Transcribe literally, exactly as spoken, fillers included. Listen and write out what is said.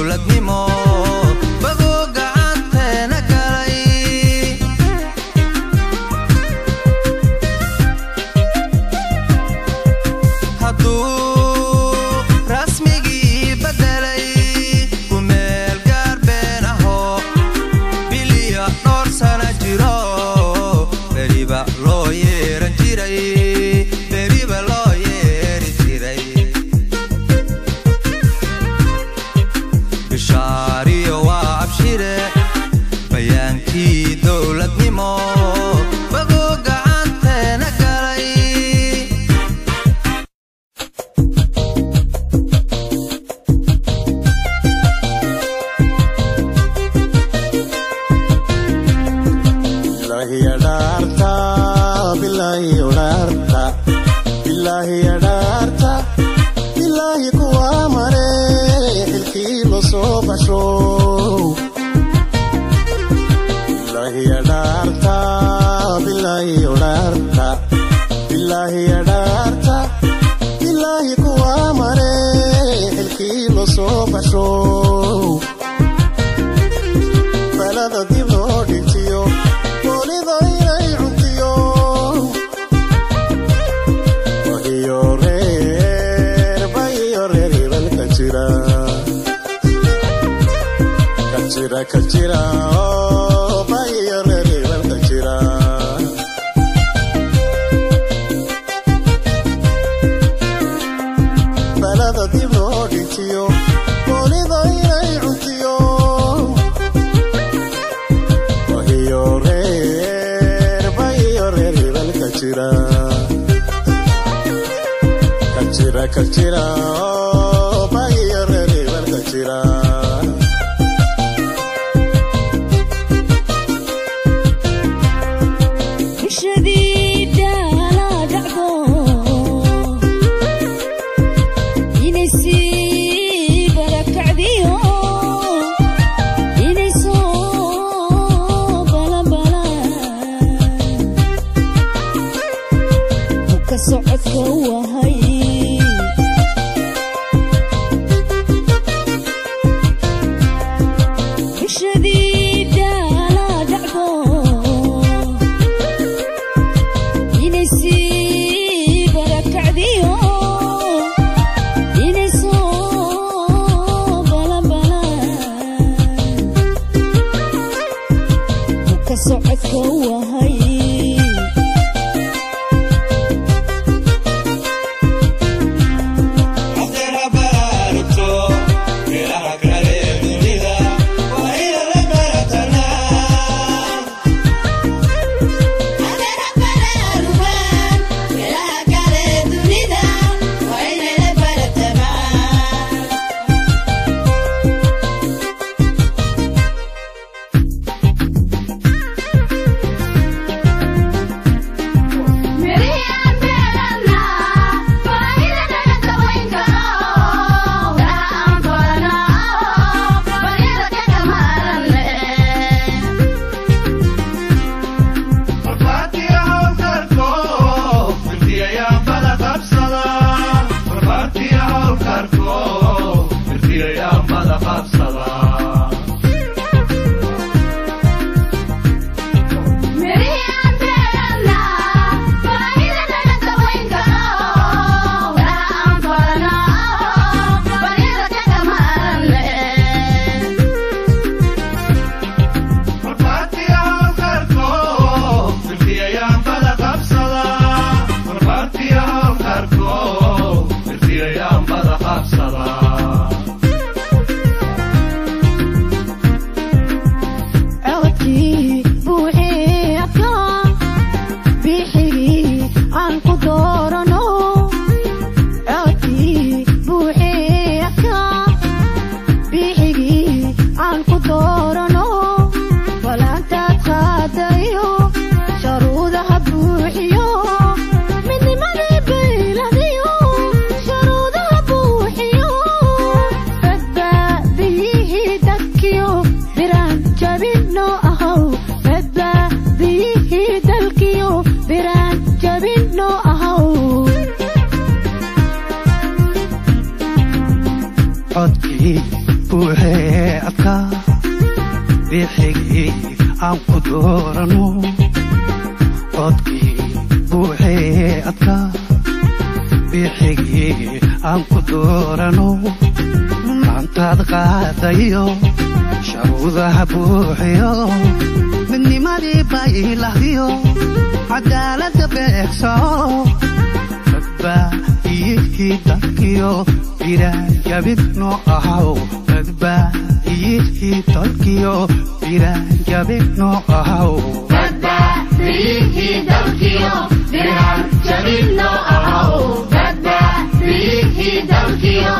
dowladnimo bago gacanteena galay hadduu rasmigii bedelay kumeel gaar been ahoo biliya dhowr sana jiro beriba loo yeeran jiray beriba loo yeeri jiray bishaariyo waa abshire bayaankii dowladnimo bago gacanteena galay billahi adarta billahi adarta billahi adarta billahi kuwa mare ilkii lo soo basho billahi adarta billahi adarta billahi adarta billahi kuwa mare ilkii lo soo basho balada dib loo dhigtiyo boolido inay cuntiyo wahiyo reer bahiyo reer hibalka jira ka jira ka jira oo bahiyo reer hibalka jira balada dib loo dhigtiyo boolido inay cuntiyo wahiyo reer bahiyo reer hibalka jira ka jira ka jira oo bahiyo reer hibalka jira shadiida la dhacdo inay sii barakacdiyo inay soo balanbalaan ka socodka wahay shadiida la dhacdo inay sii barakacdiyo inay soo balanbalaan ka socodka wahay adka bixigii aan ku doorano codkii buuxee adka bixigii aan ku doorano maantaad qaadayo sharuudaha buuxiyo midnimadii baylahdiyo cadaaladda beegso badbaadiyidkii dalkiyo biraan jabid noo ahaw badbaadiyidkii dalkiyo biraan jabid noo ahaw badbaadiyidkii dalkiyo biraan jabid noo ahaw badbaadiyidkii dalkiyo